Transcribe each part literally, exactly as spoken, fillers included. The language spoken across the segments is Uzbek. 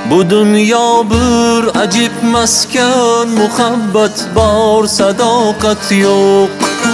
Bu dunyo bir ajib maskan, muhabbat bor, sadoqat yo'q.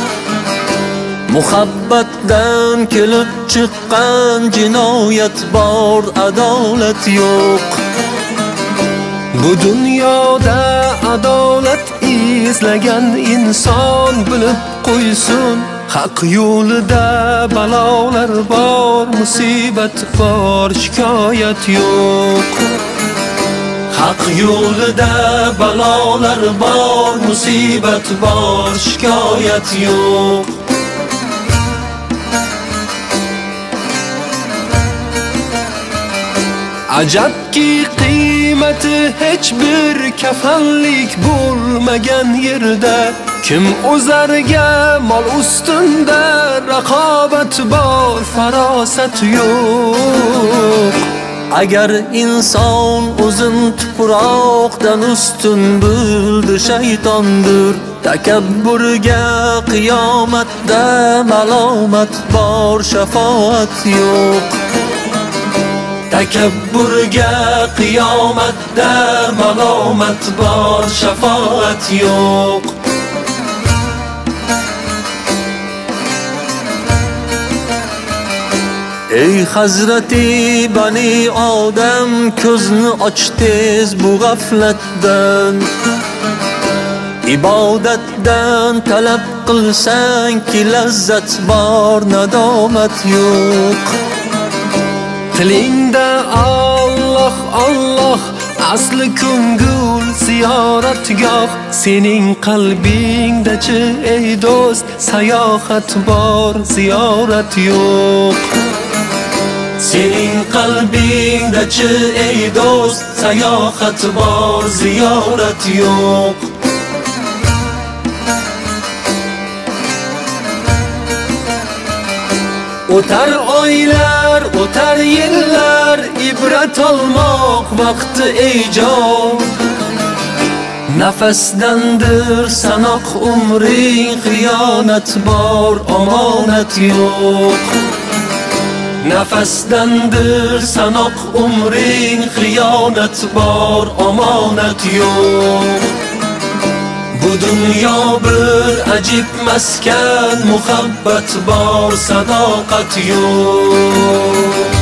Muhabbatdan kelib chiqqan jinoyat bor, adolat yo'q. Bu dunyoda adolat izlagan inson bilib qo'ysin, haq yo'lida balolar bor, musibat bor, shikoyat yo'q. Haq yo'lida balolar bor, musibat bor, shikoyat yo'q. Ajabki qiymati hech bir kafanlik bo'lmagan yerda kim o'zarga mol ustunda raqobat bor, farosat yo'q. Agar inson o'zin tuproqdan ustun bildi, shaytondir. Takabburga qiyomatda malomat bor, shafoat yo'q. Takabburga qiyomatda malomat bor, shafoat yo'q. Ey Hazrati Bani Odam, ko'zni och tez bu g'aflatdan. Ibodatdan talab qilsang ki lazzat bor, nadomat yo'q. Tilingda Alloh Alloh, asli ko'ngil ziyoratgoh. Sening qalbingda-chi ey do'st, sayohat bor, ziyorat yo'q. Sening qalbingda-chi ey do'st, sayohat bor, ziyorat yo'q. O'tar oylar, o'tar yillar, ibrat olmoq vaqti ey jon. Nafasdandir sanoq umring, xiyonat bor, omonat yo'q. Nafasdandir sanoq umring, xiyonat bor, omonat yo'q. Bu dunyo bir ajib maskan, muhabbat bor, sadoqat yo'q.